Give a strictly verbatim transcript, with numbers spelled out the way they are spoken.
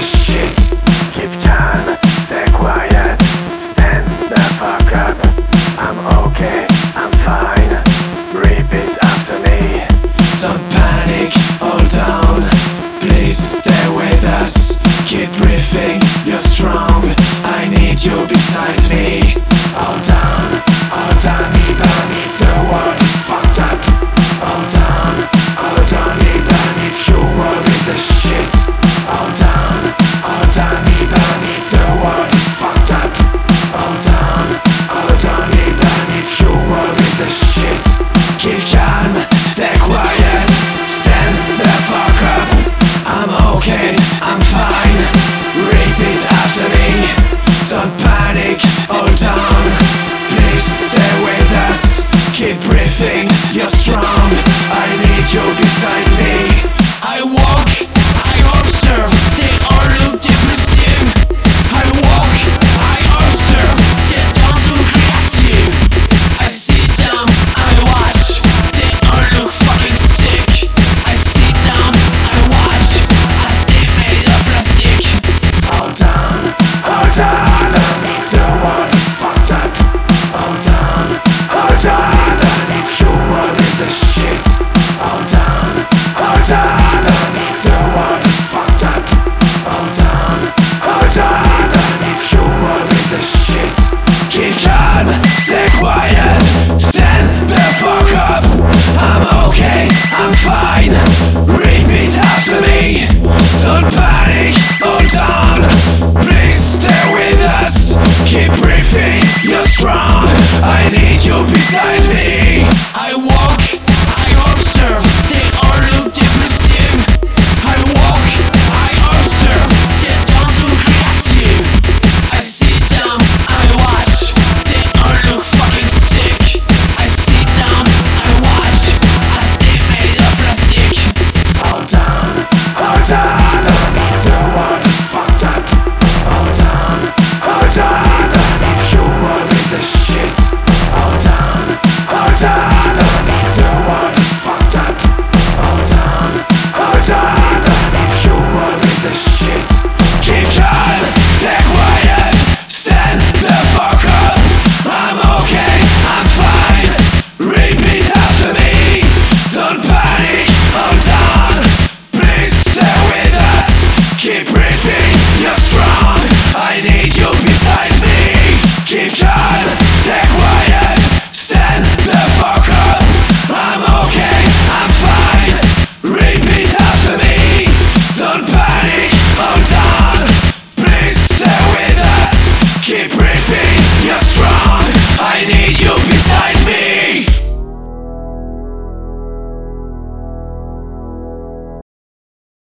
shit. Keep calm, stay quiet, stand the fuck up. I'm okay, I'm fine, repeat after me. Don't panic, hold on, please stay with us. Keep breathing, you're strong, I need you beside me. Hold on, hold on, even if the world is fucked up. Hold on, hold on, even if your world is a shit. Hold on, hold on, even if the world is fucked up. Hold on, hold on, even if your world is a shit. Keep calm, stay quiet, stand the fuck up. I'm okay, I'm fine, repeat after me. Don't panic, hold on, please stay with us. Keep breathing, you're strong, I need you beside me. I walk, I observe, they all look depressive. I walk, I observe, they don't look reactive. I sit down, I watch, they all look fucking sick. I sit down, I watch, as they made of plastic. Hold on, hold on, even if the world is fucked up. Hold on, hold on, even if your world is a shit. Hold on, hold on, even if the world is fucked up. Hold on, hold on, even if your world is a shit. Keep calm, stay quiet, stand the fuck up. I'm okay, I'm fine, repeat after me. Don't panic, hold on, please stay with us. Keep breathing, you're strong, I need you beside me. I walk, I observe, they all look depressive. I walk, I observe, they don't look reactive. I sit down, I watch, they all look fucking sick. I sit down, I watch, as they made of plastic. Hold on, hold on, even if the world is fucked up. Hold on, hold on, even if your world is a shit. Hold on, hold on, even if the world is fucked up. Hold on, hold on, even if your world is a shit. Keep calm, stay quiet, stand the fuck up. I'm okay, I'm fine, repeat after me. Don't panic, hold on, please stay with us. Keep breathing, you're strong, I need you beside me. Keep calm, stay quiet, stand the fuck up. I'm okay, I'm fine, repeat after me. Don't panic, hold on, please stay with us. Keep breathing, you're strong, I need you beside me.